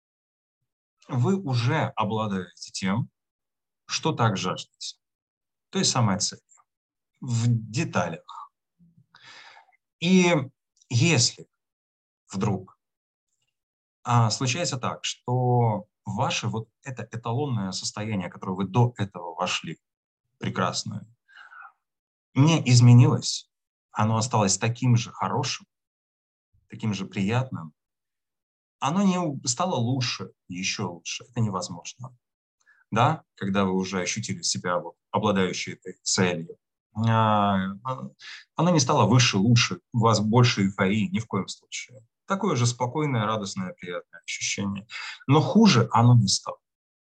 B: вы уже обладаете тем, что так жаждете. То есть самая цель в деталях. И если вдруг случается так, что ваше вот это эталонное состояние, в которое вы до этого вошли, прекрасное, не изменилось, оно осталось таким же хорошим, таким же приятным, оно не стало лучше, еще лучше. Это невозможно. Да, когда вы уже ощутили себя вот, обладающей этой целью. Оно не стало выше, лучше, у вас больше эйфории, ни в коем случае. Такое же спокойное, радостное, приятное ощущение. Но хуже оно не стало.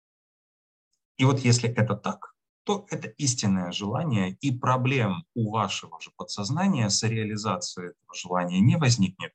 B: И вот если это так, то это истинное желание, и проблем у вашего же подсознания с реализацией этого желания не возникнет.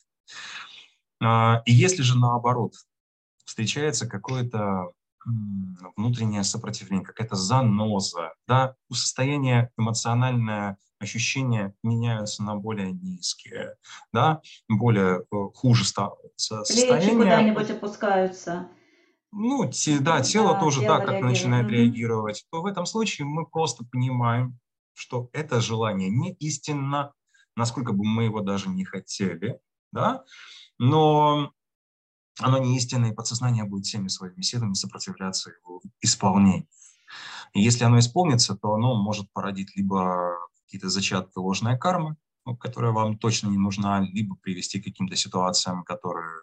B: И если же наоборот встречается какое-то внутреннее сопротивление, какая-то заноза, да, состояние эмоциональное, ощущения меняются на более низкие, да, более хуже становится
A: Плечи
B: состояние.
A: куда-нибудь опускаются.
B: Ну, да, тело
A: Да,
B: тоже
A: тело
B: так как
A: реагирует.
B: начинает
A: Мгм.
B: реагировать, то в этом случае мы просто понимаем, что это желание не истинно, насколько бы мы его даже не хотели, да, но оно не истинное, и подсознание будет всеми своими силами сопротивляться его исполнению. И если оно исполнится, то оно может породить либо какие-то зачатки ложной кармы, которая вам точно не нужна, либо привести к каким-то ситуациям, которые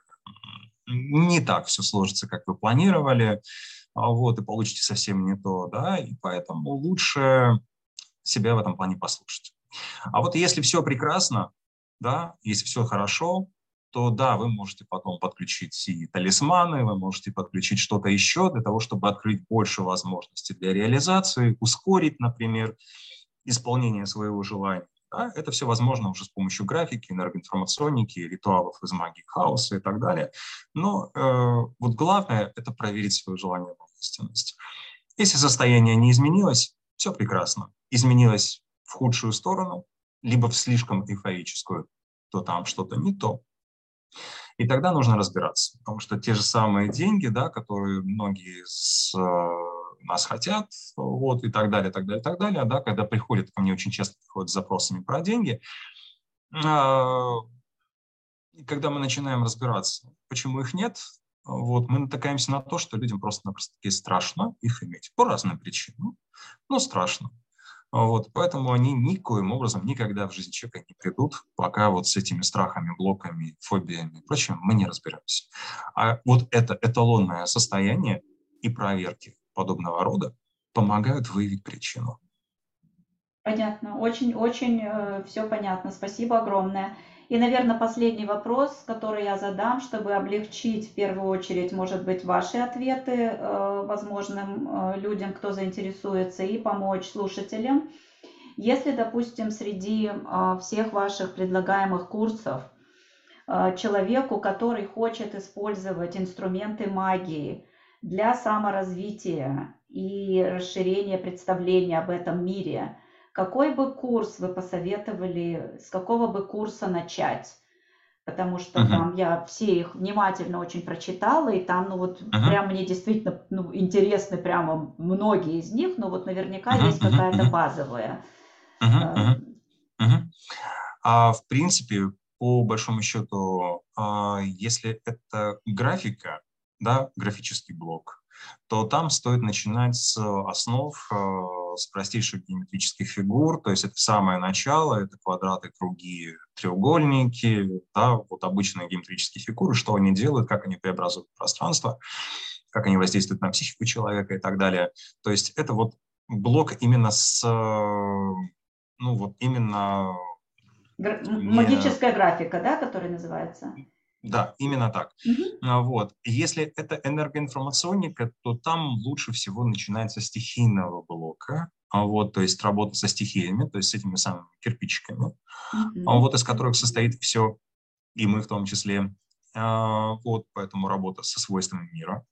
B: не так все сложится, как вы планировали, вот, и получите совсем не то, да, и поэтому лучше себя в этом плане послушать. А вот если все прекрасно, да, если все хорошо, то да, вы можете потом подключить и талисманы, вы можете подключить что-то еще для того, чтобы открыть больше возможностей для реализации, ускорить, например, исполнение своего желания. Да, это все возможно уже с помощью графики, энергоинформационики, ритуалов из магии хаоса и так далее. Но вот главное – это проверить свое желание на истинность. Если состояние не изменилось, все прекрасно. Изменилось в худшую сторону, либо в слишком эйфорическую, то там что-то не то. И тогда нужно разбираться, потому что те же самые деньги, да, которые многие с нас хотят, вот, и так далее, так далее, так далее, да, когда приходят, ко мне очень часто приходят с запросами про деньги, и когда мы начинаем разбираться, почему их нет, вот, мы натыкаемся на то, что людям просто-напросто страшно их иметь по разным причинам, но страшно. Вот, поэтому они никоим образом никогда в жизни человека не придут, пока вот с этими страхами, блоками, фобиями и прочим мы не разберемся. А вот это эталонное состояние и проверки подобного рода помогают выявить причину.
A: Понятно. Очень-очень все понятно. Спасибо огромное. И, наверное, последний вопрос, который я задам, чтобы облегчить в первую очередь, может быть, ваши ответы возможным людям, кто заинтересуется, и помочь слушателям. Если, допустим, среди всех ваших предлагаемых курсов человеку, который хочет использовать инструменты магии для саморазвития и расширения представления об этом мире, какой бы курс вы посоветовали, с какого бы курса начать? Потому что там я все их внимательно очень прочитала, и там, ну вот, прям мне действительно интересны прямо многие из них, но вот наверняка есть какая-то базовая.
B: В принципе, по большому счету, если это графика, да, графический блок, то там стоит начинать с основ, с простейших геометрических фигур, то есть это самое начало, это квадраты, круги, треугольники, да, вот обычные геометрические фигуры, что они делают, как они преобразуют пространство, как они воздействуют на психику человека и так далее. То есть это вот блок именно с, ну вот именно...
A: Магическая графика, да, которая называется?
B: Да, именно так. Вот. Если это энергоинформационика, то там лучше всего начинать со стихийного блока, вот, то есть работа со стихиями, то есть с этими самыми кирпичиками, вот, из которых состоит все, и мы в том числе. Вот, поэтому работа со свойствами мира,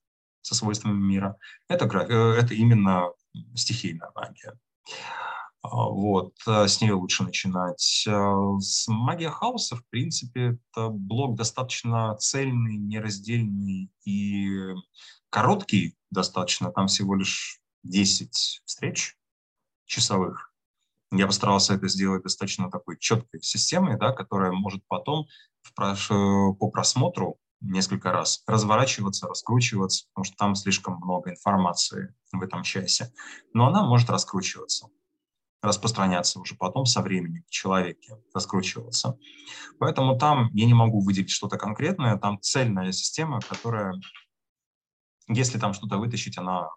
B: это именно стихийная магия. Вот, с нее лучше начинать. С магия хаоса, в принципе, это блок достаточно цельный, нераздельный и короткий достаточно. Там всего лишь 10 встреч часовых. Я постарался это сделать достаточно такой четкой системой, да, которая может потом по просмотру несколько раз разворачиваться, раскручиваться, потому что там слишком много информации в этом часе. Но она может раскручиваться, распространяться уже потом со временем в человеке, раскручиваться. Поэтому там я не могу выделить что-то конкретное, там цельная система, которая, если там что-то вытащить, она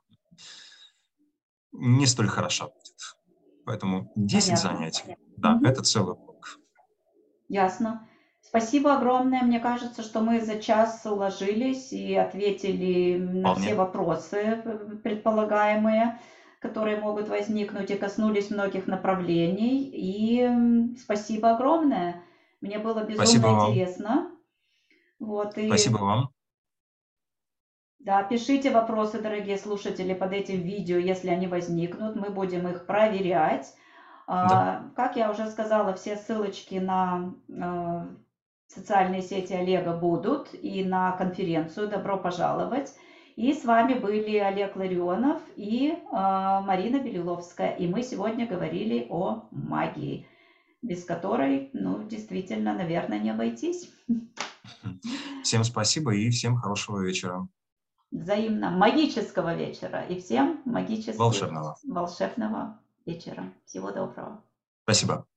B: не столь хороша будет. Поэтому 10
A: Понятно.
B: занятий, да, это целый блок.
A: Ясно. Спасибо огромное. Мне кажется, что мы за час уложились и ответили на все вопросы предполагаемые, которые могут возникнуть, и коснулись многих направлений. И спасибо огромное. Мне было безумно интересно. Вот,
B: Спасибо вам.
A: Да, пишите вопросы, дорогие слушатели, под этим видео, если они возникнут. Мы будем их проверять. Да. Как я уже сказала, все ссылочки на социальные сети Олега будут и на конференцию. Добро пожаловать. И с вами были Олег Ларионов и Марина Белиловская. И мы сегодня говорили о магии, без которой, ну, действительно, наверное, не обойтись.
B: Всем спасибо и всем хорошего вечера.
A: Взаимно магического вечера и всем магического
B: волшебного
A: вечера. Всего доброго.
B: Спасибо.